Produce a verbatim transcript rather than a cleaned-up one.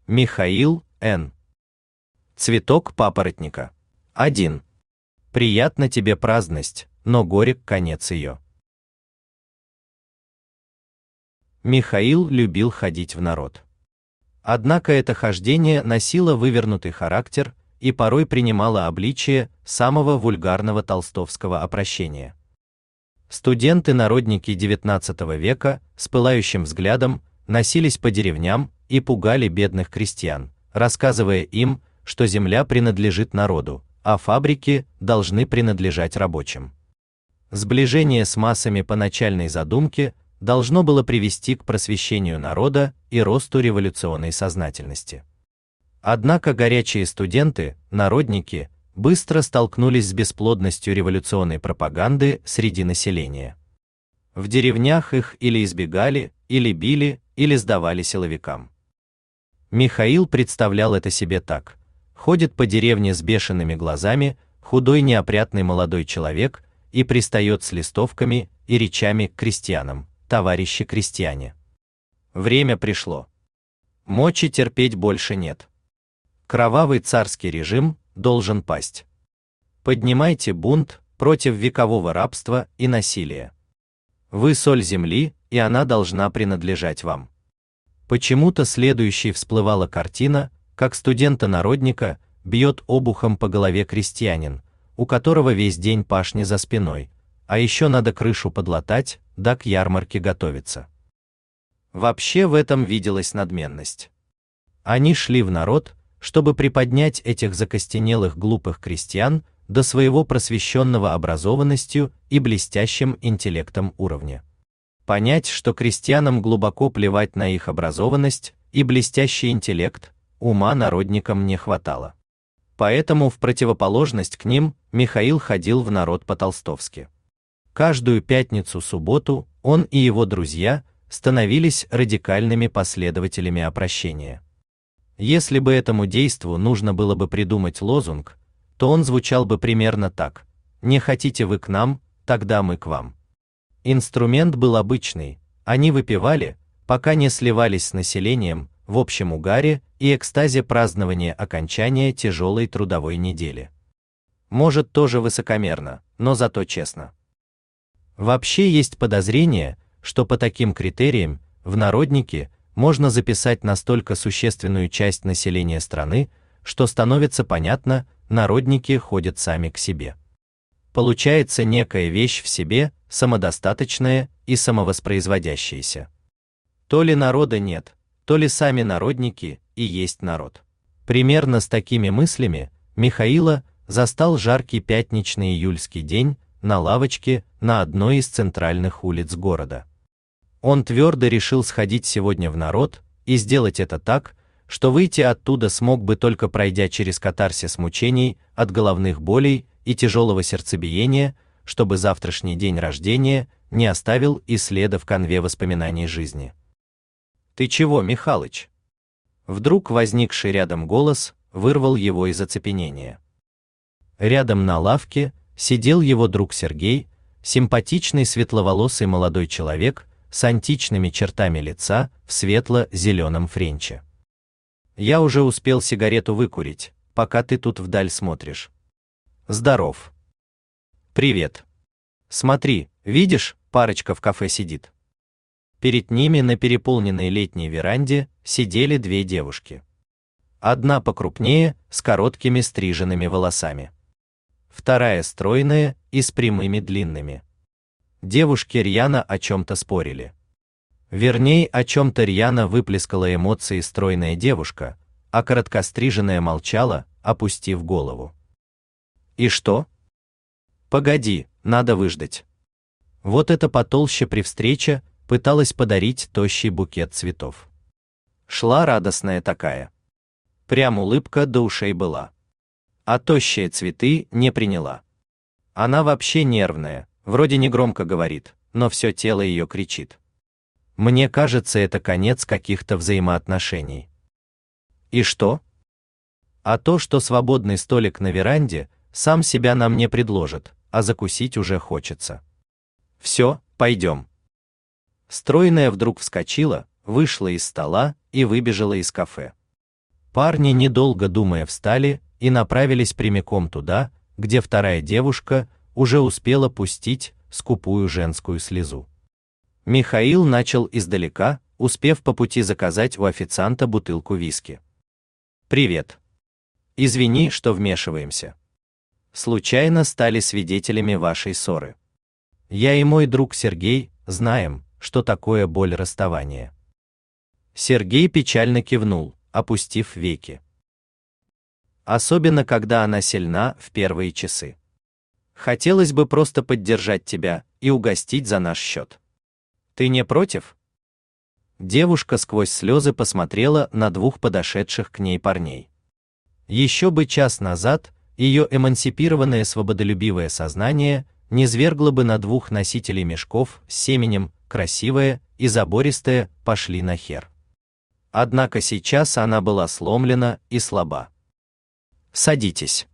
Михаил Н. Цветок папоротника. один. Приятна тебе праздность, но горек конец ее. Михаил любил ходить в народ. Однако это хождение носило вывернутый характер и порой принимало обличие самого вульгарного толстовского обращения. Студенты-народники девятнадцатого века с пылающим взглядом носились по деревням и пугали бедных крестьян, рассказывая им, что земля принадлежит народу, а фабрики должны принадлежать рабочим. Сближение с массами по начальной задумке должно было привести к просвещению народа и росту революционной сознательности. Однако горячие студенты, народники, быстро столкнулись с бесплодностью революционной пропаганды среди населения. В деревнях их или избегали, или били, или сдавали силовикам. Михаил представлял это себе так: ходит по деревне с бешеными глазами худой неопрятный молодой человек и пристает с листовками и речами к крестьянам: товарищи крестьяне, время пришло. Мочи терпеть больше нет. Кровавый царский режим должен пасть. Поднимайте бунт против векового рабства и насилия. Вы соль земли, и она должна принадлежать вам. Почему-то следующей всплывала картина, как студента-народника бьет обухом по голове крестьянин, у которого весь день пашни за спиной, а еще надо крышу подлатать, да к ярмарке готовиться. Вообще в этом виделась надменность. Они шли в народ, чтобы приподнять этих закостенелых глупых крестьян до своего просвещенного образованностью и блестящим интеллектом уровня. Понять, что крестьянам глубоко плевать на их образованность и блестящий интеллект, ума народникам не хватало. Поэтому в противоположность к ним Михаил ходил в народ по-толстовски. Каждую пятницу-субботу он и его друзья становились радикальными последователями опрощения. Если бы этому действу нужно было бы придумать лозунг, то он звучал бы примерно так: «Не хотите вы к нам, тогда мы к вам». Инструмент был обычный, они выпивали, пока не сливались с населением в общем угаре и экстазе празднования окончания тяжелой трудовой недели. Может, тоже высокомерно, но зато честно. Вообще есть подозрение, что по таким критериям в народники можно записать настолько существенную часть населения страны, что становится понятно, народники ходят сами к себе. Получается некая вещь в себе, самодостаточная и самовоспроизводящаяся. То ли народа нет, то ли сами народники и есть народ. Примерно с такими мыслями Михаила застал жаркий пятничный июльский день на лавочке на одной из центральных улиц города. Он твердо решил сходить сегодня в народ и сделать это так, что выйти оттуда смог бы только пройдя через катарсис мучений от головных болей и тяжелого сердцебиения, чтобы завтрашний день рождения не оставил и следа в конве воспоминаний жизни. «Ты чего, Михалыч?» Вдруг возникший рядом голос вырвал его из оцепенения. Рядом на лавке сидел его друг Сергей, симпатичный светловолосый молодой человек с античными чертами лица в светло-зеленом френче. «Я уже успел сигарету выкурить, пока ты тут вдаль смотришь. Здоров. Привет. Смотри, видишь, парочка в кафе сидит». Перед ними на переполненной летней веранде сидели две девушки. Одна покрупнее, с короткими стриженными волосами. Вторая стройная и с прямыми длинными. Девушки рьяно о чем-то спорили. Вернее, о чем-то рьяно выплескала эмоции стройная девушка, а короткостриженная молчала, опустив голову. «И что?» «Погоди, надо выждать». Вот это потолще при встрече пыталась подарить тощий букет цветов. Шла радостная такая. Прям улыбка до ушей была. А тощие цветы не приняла. Она вообще нервная, вроде негромко говорит, но все тело ее кричит. Мне кажется, это конец каких-то взаимоотношений. И что? А то, что свободный столик на веранде сам себя нам не предложит, а закусить уже хочется. Все, пойдем. Стройная вдруг вскочила, вышла из стола и выбежала из кафе. Парни, недолго думая, встали и направились прямиком туда, где вторая девушка уже успела пустить скупую женскую слезу. Михаил начал издалека, успев по пути заказать у официанта бутылку виски. «Привет. Извини, что вмешиваемся. Случайно стали свидетелями вашей ссоры. Я и мой друг Сергей знаем, что такое боль расставания». Сергей печально кивнул, опустив веки. «Особенно, когда она сильна в первые часы. Хотелось бы просто поддержать тебя и угостить за наш счет. Ты не против?» Девушка сквозь слезы посмотрела на двух подошедших к ней парней. Еще бы час назад ее эмансипированное свободолюбивое сознание низвергло бы на двух носителей мешков с семенем красивое и забористое пошли нахер. Однако сейчас она была сломлена и слаба. «Садитесь».